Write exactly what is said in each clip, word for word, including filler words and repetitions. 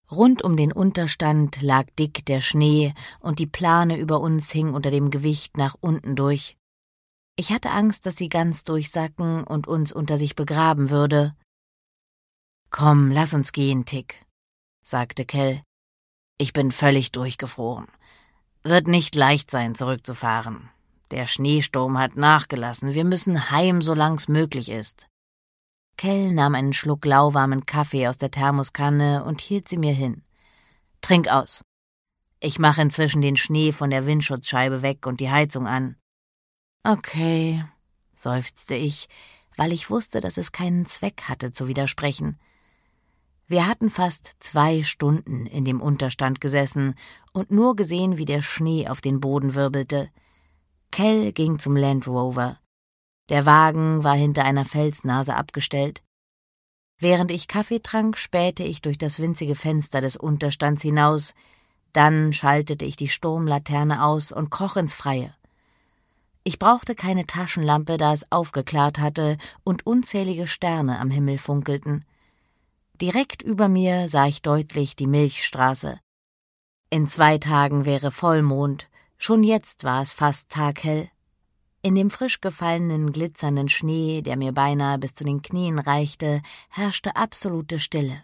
Rund um den Unterstand lag dick der Schnee, und die Plane über uns hing unter dem Gewicht nach unten durch. Ich hatte Angst, dass sie ganz durchsacken und uns unter sich begraben würde. »Komm, lass uns gehen, Tick«, sagte Kell. »Ich bin völlig durchgefroren. Wird nicht leicht sein, zurückzufahren. Der Schneesturm hat nachgelassen. Wir müssen heim, solang's möglich ist.« Kell nahm einen Schluck lauwarmen Kaffee aus der Thermoskanne und hielt sie mir hin. »Trink aus. Ich mache inzwischen den Schnee von der Windschutzscheibe weg und die Heizung an.« »Okay«, seufzte ich, weil ich wusste, dass es keinen Zweck hatte, zu widersprechen. Wir hatten fast zwei Stunden in dem Unterstand gesessen und nur gesehen, wie der Schnee auf den Boden wirbelte. Kell ging zum Land Rover. Der Wagen war hinter einer Felsnase abgestellt. Während ich Kaffee trank, spähte ich durch das winzige Fenster des Unterstands hinaus. Dann schaltete ich die Sturmlaterne aus und kroch ins Freie. Ich brauchte keine Taschenlampe, da es aufgeklärt hatte und unzählige Sterne am Himmel funkelten. Direkt über mir sah ich deutlich die Milchstraße. In zwei Tagen wäre Vollmond, schon jetzt war es fast taghell. In dem frisch gefallenen, glitzernden Schnee, der mir beinahe bis zu den Knien reichte, herrschte absolute Stille.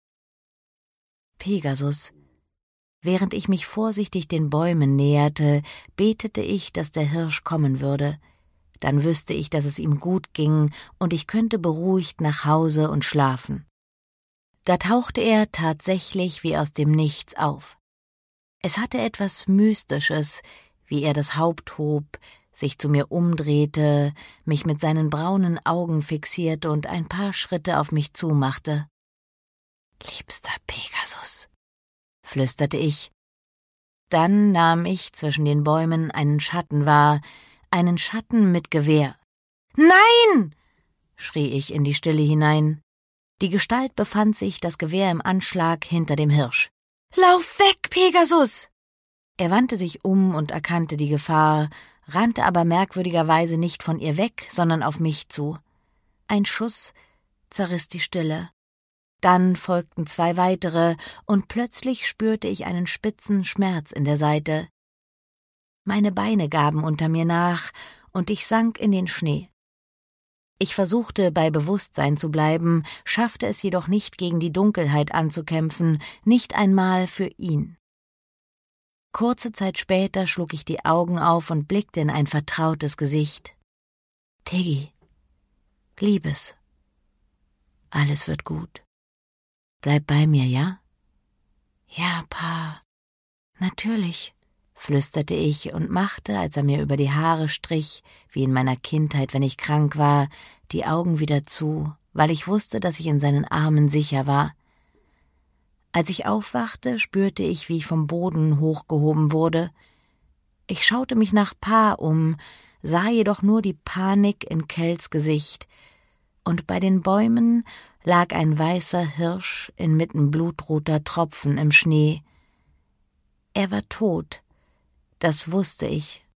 Pegasus. Während ich mich vorsichtig den Bäumen näherte, betete ich, dass der Hirsch kommen würde. Dann wüsste ich, dass es ihm gut ging, und ich könnte beruhigt nach Hause und schlafen. Da tauchte er tatsächlich wie aus dem Nichts auf. Es hatte etwas Mystisches, wie er das Haupt hob, sich zu mir umdrehte, mich mit seinen braunen Augen fixierte und ein paar Schritte auf mich zumachte. »Liebster Pegasus«, flüsterte ich. Dann nahm ich zwischen den Bäumen einen Schatten wahr, einen Schatten mit Gewehr. »Nein!« schrie ich in die Stille hinein. Die Gestalt befand sich, das Gewehr im Anschlag, hinter dem Hirsch. »Lauf weg, Pegasus!« Er wandte sich um und erkannte die Gefahr, rannte aber merkwürdigerweise nicht von ihr weg, sondern auf mich zu. Ein Schuss zerriss die Stille. Dann folgten zwei weitere, und plötzlich spürte ich einen spitzen Schmerz in der Seite. Meine Beine gaben unter mir nach, und ich sank in den Schnee. Ich versuchte, bei Bewusstsein zu bleiben, schaffte es jedoch nicht, gegen die Dunkelheit anzukämpfen, nicht einmal für ihn. Kurze Zeit später schlug ich die Augen auf und blickte in ein vertrautes Gesicht. »Tiggy, Liebes, alles wird gut. Bleib bei mir, ja?« »Ja, Pa, natürlich«, flüsterte ich und machte, als er mir über die Haare strich, wie in meiner Kindheit, wenn ich krank war, die Augen wieder zu, weil ich wusste, dass ich in seinen Armen sicher war. Als ich aufwachte, spürte ich, wie ich vom Boden hochgehoben wurde. Ich schaute mich nach Pa um, sah jedoch nur die Panik in Kells Gesicht, und bei den Bäumen lag ein weißer Hirsch inmitten blutroter Tropfen im Schnee. Er war tot, das wusste ich,